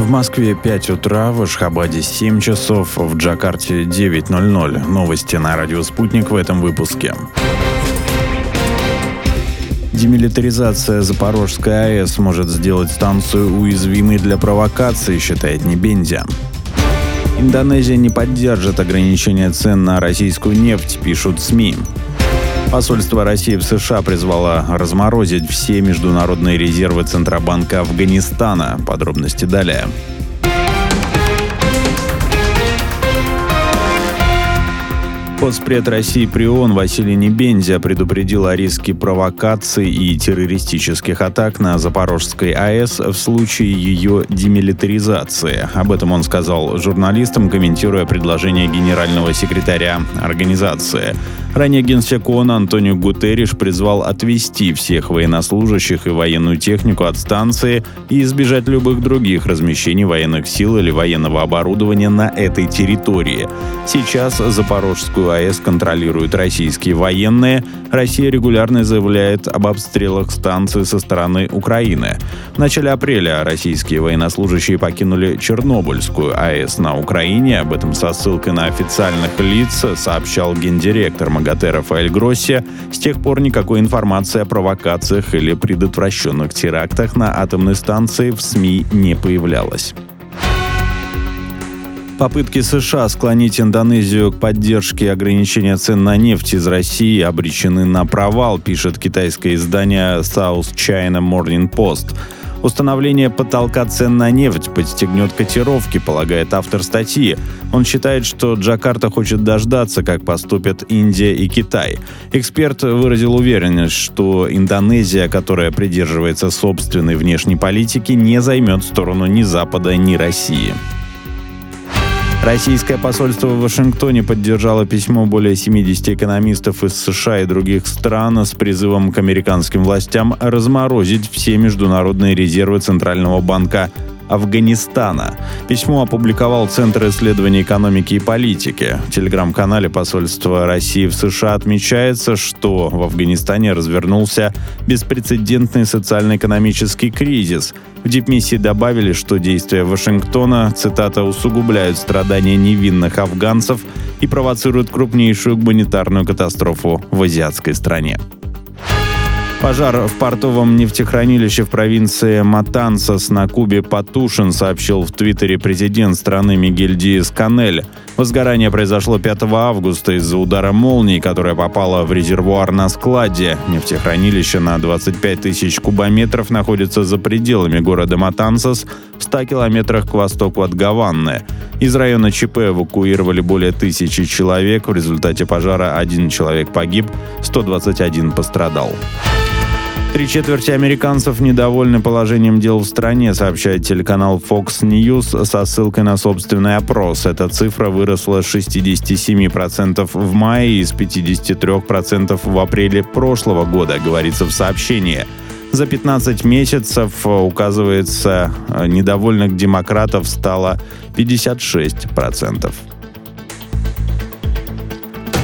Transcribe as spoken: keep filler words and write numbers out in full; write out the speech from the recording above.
В Москве пять утра, в Ашхабаде семь часов, в Джакарте девять ноль ноль. Новости на радио «Спутник» в этом выпуске. Демилитаризация Запорожской АЭС может сделать станцию уязвимой для провокаций, считает Небензя. Индонезия не поддержит ограничения цен на российскую нефть, пишут СМИ. Посольство России в США призвало разморозить все международные резервы Центробанка Афганистана. Подробности далее. Постпред России при ООН Василий Небензя предупредил о риске провокаций и террористических атак на Запорожской АЭС в случае ее демилитаризации. Об этом он сказал журналистам, комментируя предложение генерального секретаря организации. Ранее генсек ООН Антонио Гутерриш призвал отвести всех военнослужащих и военную технику от станции и избежать любых других размещений военных сил или военного оборудования на этой территории. Сейчас Запорожскую АЭС контролируют российские военные. Россия регулярно заявляет об обстрелах станции со стороны Украины. В начале апреля российские военнослужащие покинули Чернобыльскую АЭС на Украине. Об этом со ссылкой на официальных лиц сообщал гендиректор МАГАТЭ Рафаэль Гросси. С тех пор никакой информации о провокациях или предотвращенных терактах на атомной станции в СМИ не появлялось. Попытки США склонить Индонезию к поддержке ограничения цен на нефть из России обречены на провал, пишет китайское издание South China Morning Post. Установление потолка цен на нефть подстегнет котировки, полагает автор статьи. Он считает, что Джакарта хочет дождаться, как поступят Индия и Китай. Эксперт выразил уверенность, что Индонезия, которая придерживается собственной внешней политики, не займет сторону ни Запада, ни России. Российское посольство в Вашингтоне поддержало письмо более семидесяти экономистов из США и других стран с призывом к американским властям разморозить все международные резервы Центрального банка Афганистана. Письмо опубликовал Центр исследований экономики и политики. В телеграм-канале посольства России в США отмечается, что в Афганистане развернулся беспрецедентный социально-экономический кризис. В дипмиссии добавили, что действия Вашингтона, цитата, «усугубляют страдания невинных афганцев и провоцируют крупнейшую гуманитарную катастрофу в азиатской стране». Пожар в портовом нефтехранилище в провинции Матансас на Кубе потушен, сообщил в Твиттере президент страны Мигель Диас-Канель. Возгорание произошло пятого августа из-за удара молнии, которая попала в резервуар на складе. Нефтехранилище на двадцать пять тысяч кубометров находится за пределами города Матансас в ста километрах к востоку от Гаваны. Из района ЧП эвакуировали более тысячи человек. В результате пожара один человек погиб, сто двадцать один пострадал. Три четверти американцев недовольны положением дел в стране, сообщает телеканал Fox News со ссылкой на собственный опрос. Эта цифра выросла с шестидесяти семи процентов в мае и с пятидесяти трёх процентов в апреле прошлого года, говорится в сообщении. За пятнадцать месяцев, указывается, недовольных демократов стало пятьдесят шесть процентов.